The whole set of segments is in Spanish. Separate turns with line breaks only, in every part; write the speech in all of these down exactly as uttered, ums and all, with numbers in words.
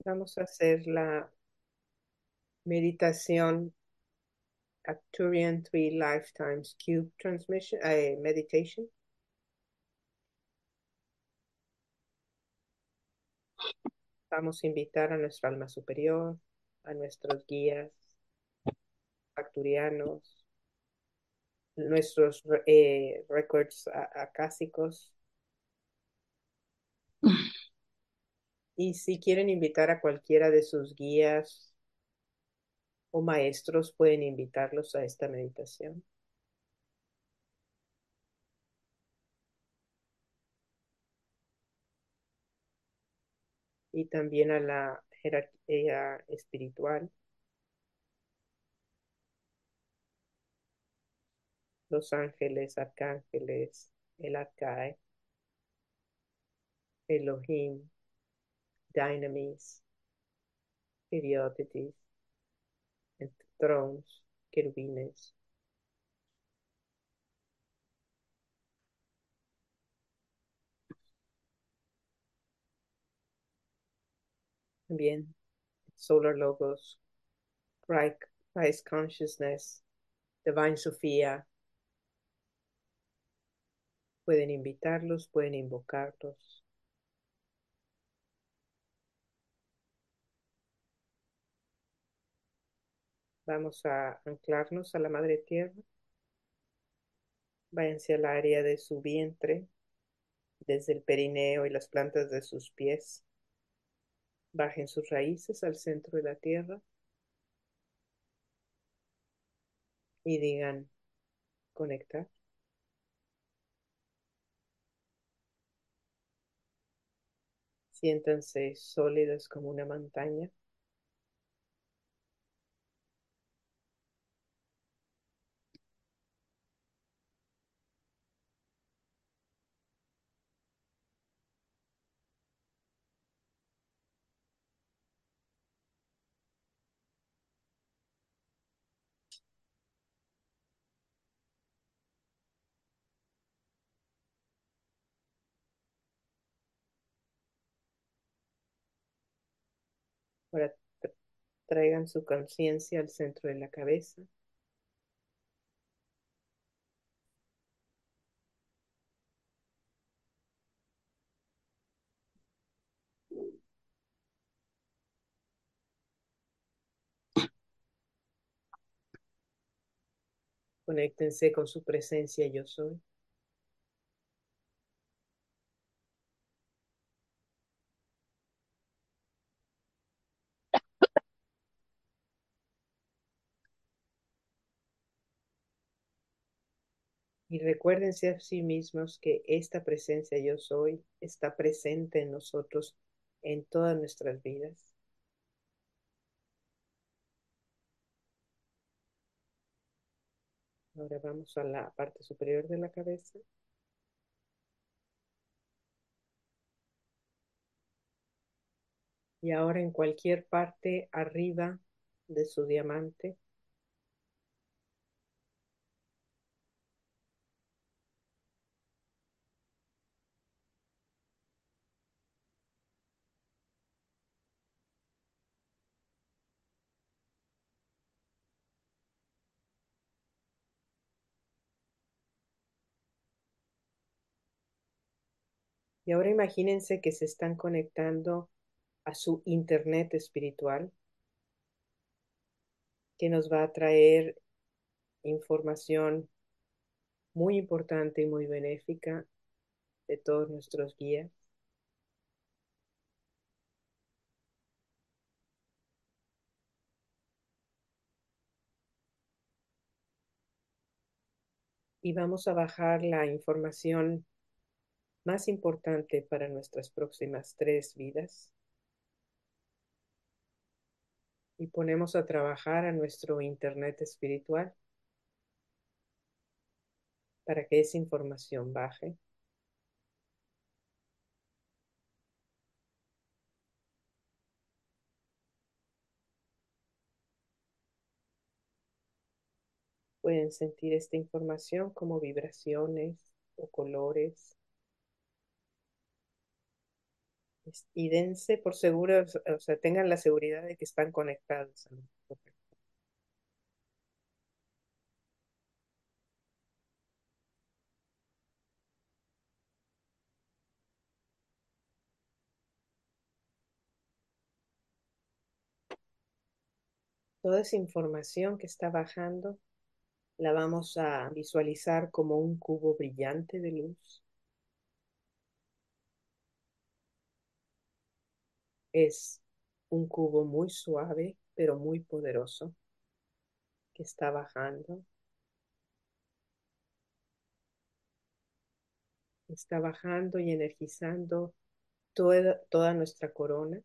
Vamos a hacer la meditación Arcturian Three Lifetimes Cube Transmission, eh, Meditation. Vamos a invitar a nuestra alma superior, a nuestros guías arcturianos, nuestros eh, records acásicos. Y si quieren invitar a cualquiera de sus guías o maestros, pueden invitarlos a esta meditación. Y también a la jerarquía espiritual, los ángeles, arcángeles, el arcae, Elohim, Dynamis, Periodetes, thrones, querubines. También Solar Logos, Christ, Christ Consciousness, Divine Sofía. Pueden invitarlos, pueden invocarlos. Vamos a anclarnos a la Madre Tierra. Váyanse al área de su vientre, desde el perineo y las plantas de sus pies. Bajen sus raíces al centro de la tierra y digan conectar. Siéntanse sólidos como una montaña. Ahora tra- traigan su conciencia al centro de la cabeza. Conéctense con su presencia yo soy. Y recuérdense a sí mismos que esta presencia yo soy está presente en nosotros en todas nuestras vidas. Ahora vamos a la parte superior de la cabeza. Y ahora en cualquier parte arriba de su diamante, y ahora imagínense que se están conectando a su internet espiritual, que nos va a traer información muy importante y muy benéfica de todos nuestros guías. Y vamos a bajar la información más importante para nuestras próximas tres vidas. Y ponemos a trabajar a nuestro internet espiritual para que esa información baje. Pueden sentir esta información como vibraciones o colores Es- Y dense por seguros, o sea, tengan la seguridad de que están conectados. ¿No? Toda esa información que está bajando la vamos a visualizar como un cubo brillante de luz. Es un cubo muy suave, pero muy poderoso, que está bajando. Está bajando y energizando toda, toda nuestra corona.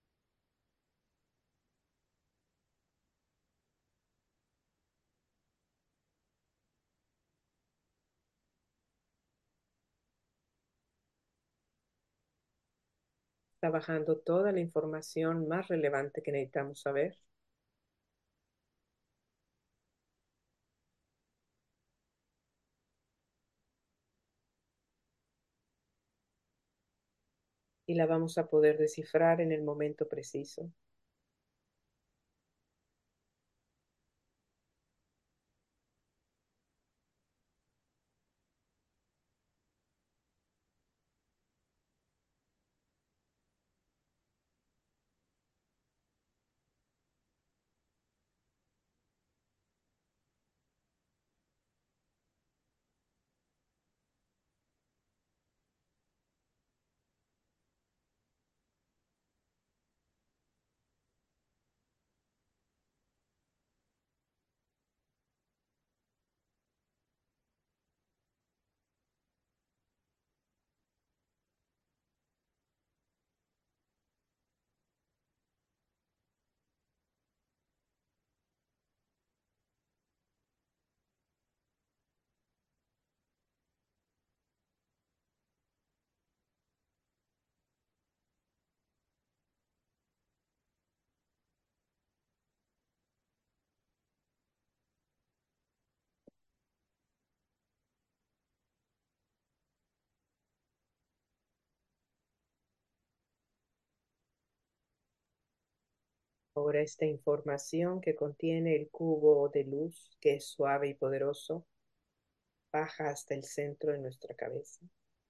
Está bajando toda la información más relevante que necesitamos saber y la vamos a poder descifrar en el momento preciso. Ahora esta información que contiene el cubo de luz, que es suave y poderoso, baja hasta el centro de nuestra cabeza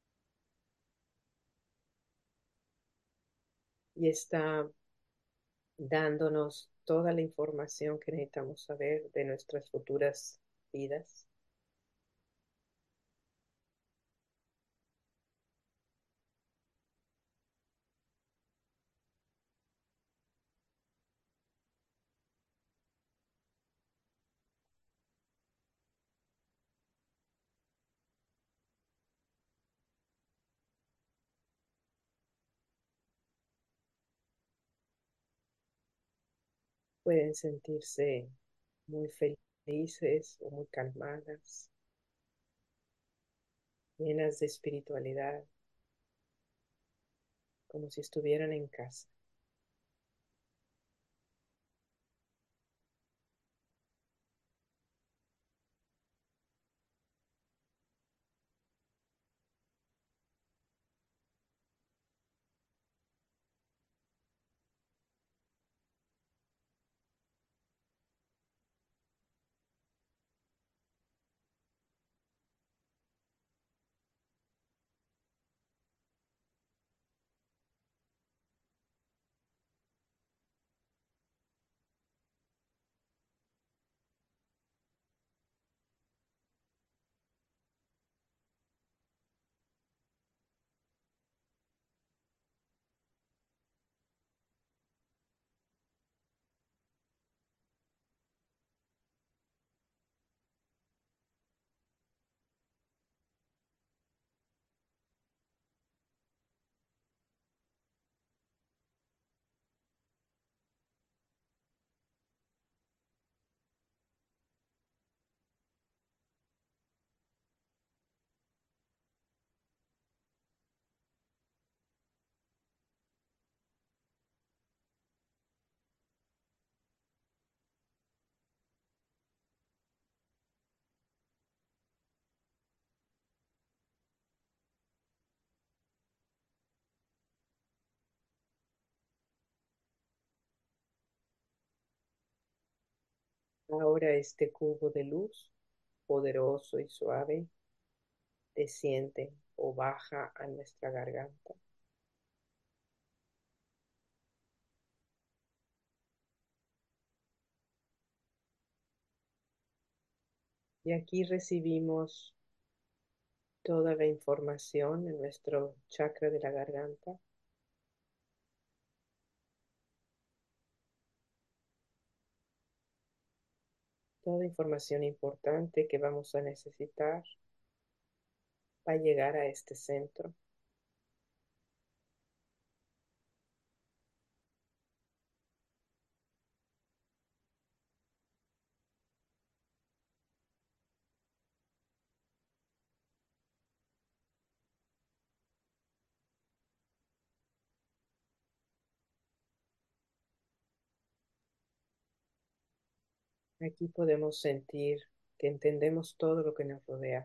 y está dándonos toda la información que necesitamos saber de nuestras futuras vidas. Pueden sentirse muy felices o muy calmadas, llenas de espiritualidad, como si estuvieran en casa. Ahora este cubo de luz, poderoso y suave, desciende o baja a nuestra garganta. Y aquí recibimos toda la información en nuestro chakra de la garganta, toda información importante que vamos a necesitar para llegar a este centro. Aquí podemos sentir que entendemos todo lo que nos rodea,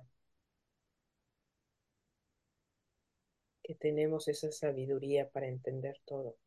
que tenemos esa sabiduría para entender todo.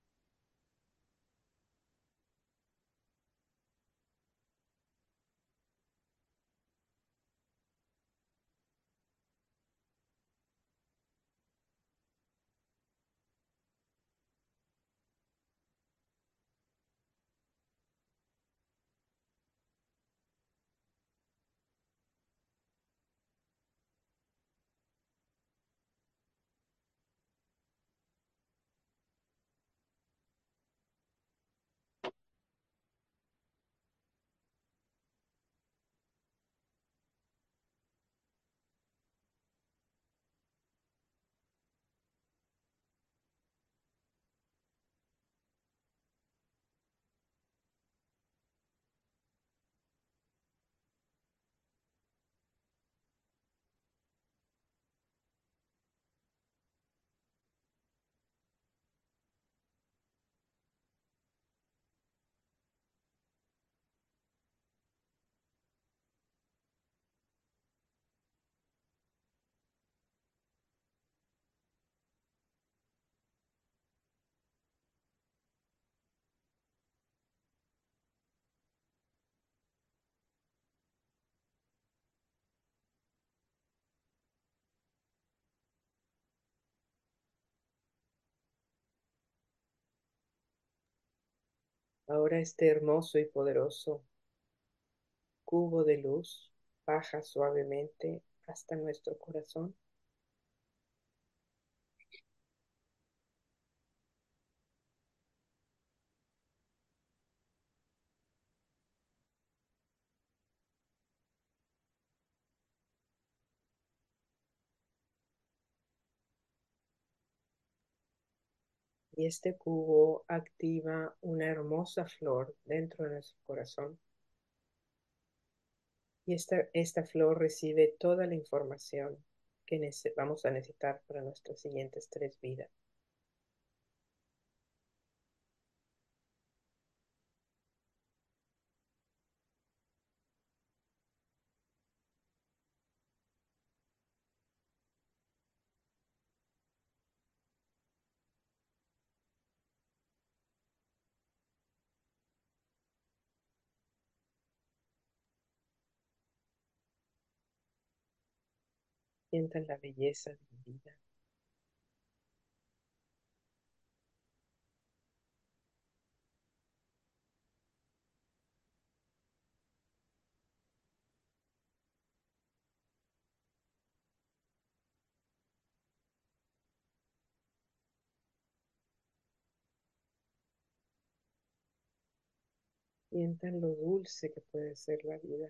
Ahora este hermoso y poderoso cubo de luz baja suavemente hasta nuestro corazón y este cubo activa una hermosa flor dentro de nuestro corazón. Y esta, esta flor recibe toda la información que nece- vamos a necesitar para nuestras siguientes tres vidas. Sientan la belleza de mi vida. Sientan lo dulce que puede ser la vida.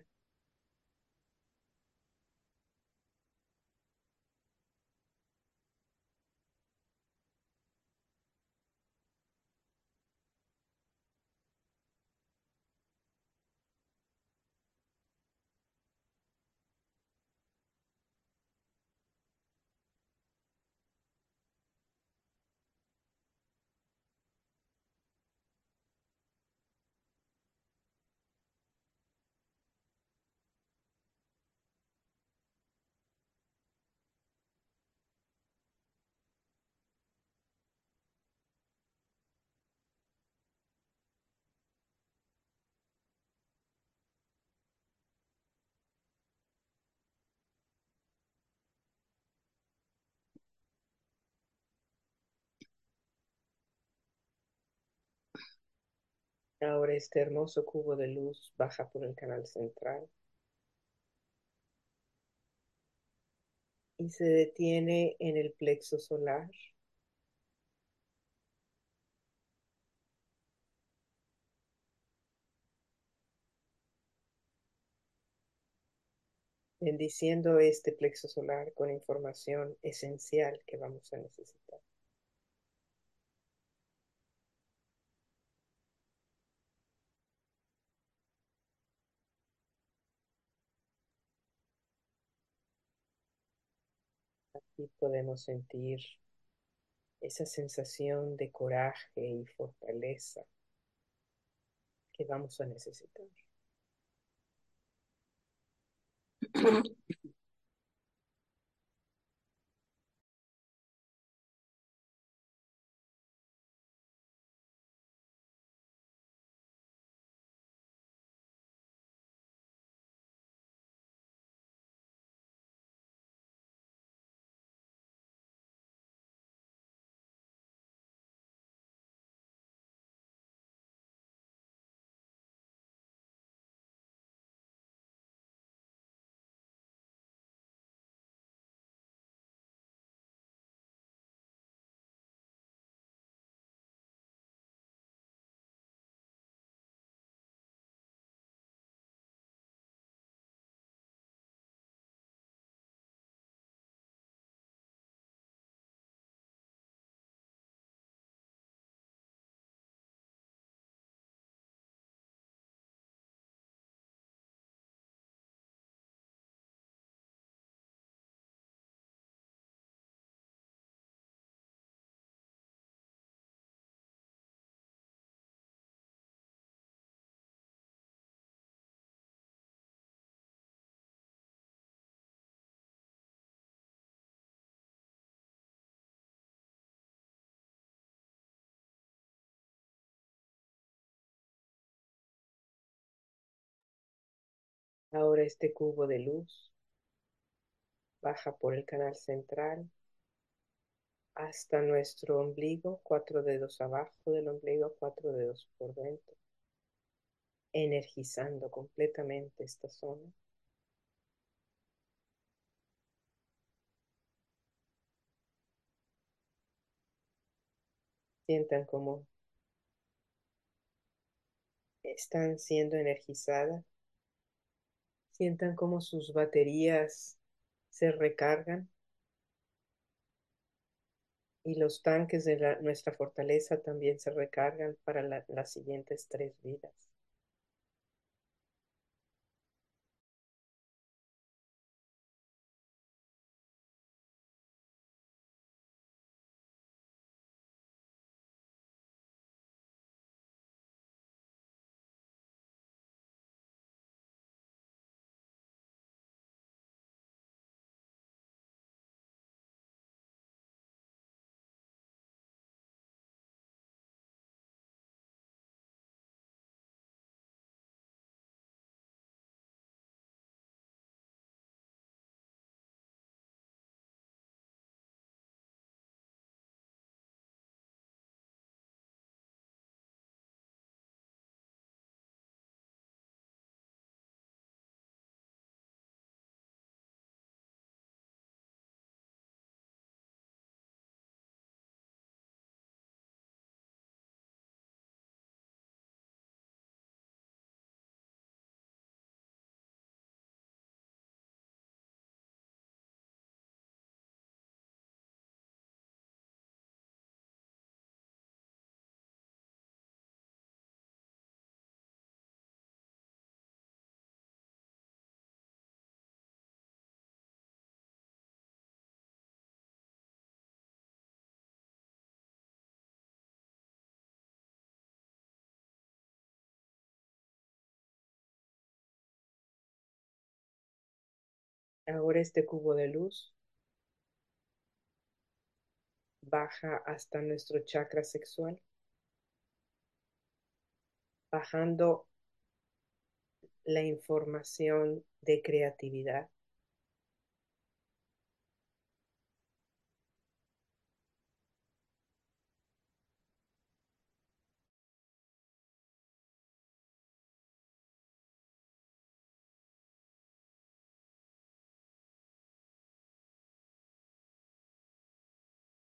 Ahora este hermoso cubo de luz baja por el canal central y se detiene en el plexo solar, bendiciendo este plexo solar con información esencial que vamos a necesitar. Y podemos sentir esa sensación de coraje y fortaleza que vamos a necesitar. Ahora este cubo de luz baja por el canal central hasta nuestro ombligo, cuatro dedos abajo del ombligo, cuatro dedos por dentro, energizando completamente esta zona. Sientan cómo están siendo energizadas, sientan cómo sus baterías se recargan y los tanques de la- nuestra fortaleza también se recargan para la- las siguientes tres vidas. Ahora este cubo de luz baja hasta nuestro chakra sexual, bajando la información de creatividad,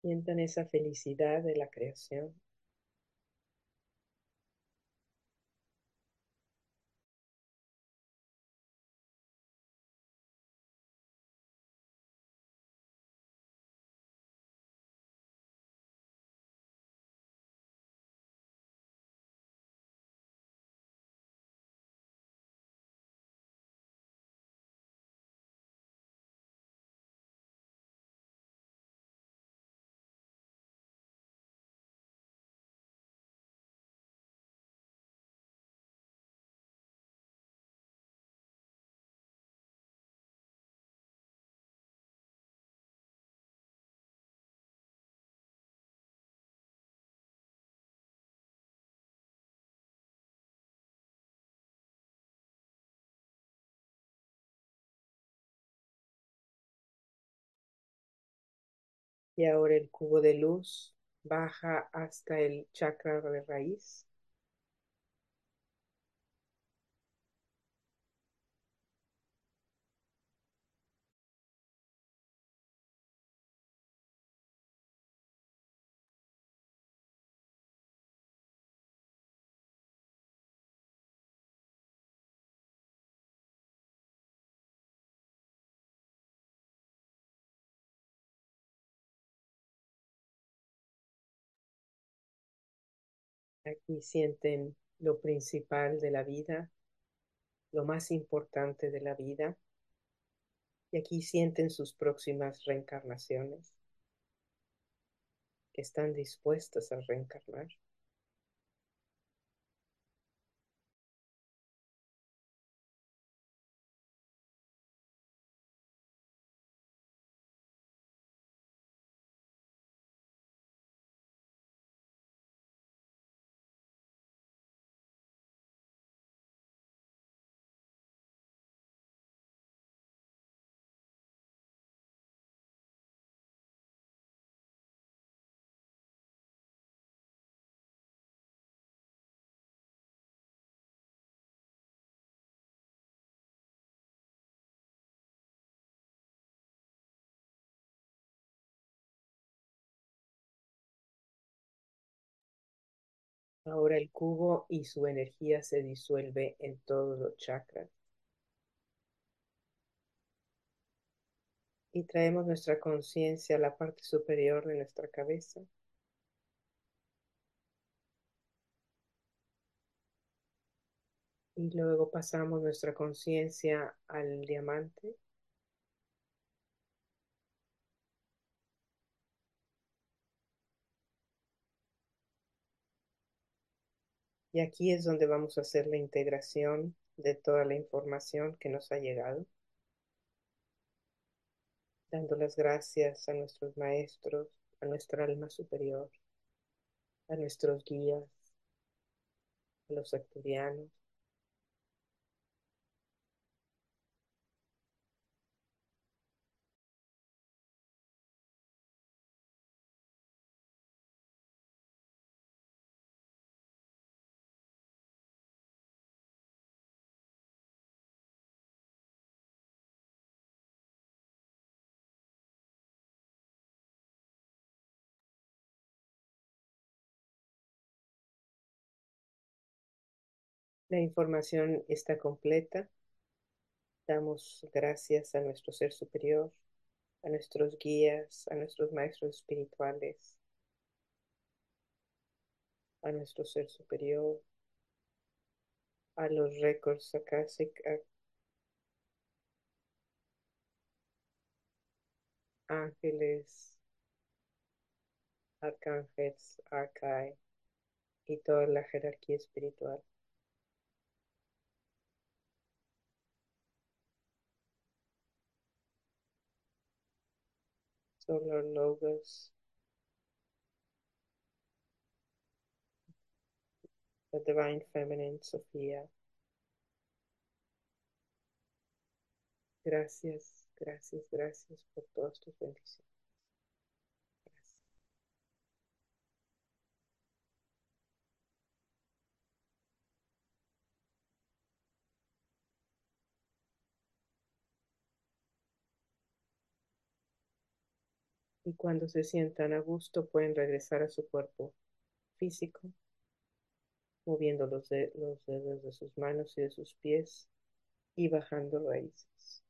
Sientan esa felicidad de la creación. Y ahora el cubo de luz baja hasta el chakra de raíz. Aquí sienten lo principal de la vida, lo más importante de la vida. Y aquí sienten sus próximas reencarnaciones, que están dispuestas a reencarnar. Ahora el cubo y su energía se disuelve en todos los chakras. Y traemos nuestra conciencia a la parte superior de nuestra cabeza. Y luego pasamos nuestra conciencia al diamante. Y aquí es donde vamos a hacer la integración de toda la información que nos ha llegado, dando las gracias a nuestros maestros, a nuestra alma superior, a nuestros guías, a los acturianos. La información está completa. Damos gracias a nuestro ser superior, a nuestros guías, a nuestros maestros espirituales, a nuestro ser superior, a los récords Akashic, a ángeles, arcángeles, arcai y toda la jerarquía espiritual. Solar Logos, the Divine Feminine Sofía. Gracias, gracias, gracias por todas tus bendiciones. Gracias. Y cuando se sientan a gusto, pueden regresar a su cuerpo físico, moviendo los, de- los dedos de sus manos y de sus pies y bajando raíces.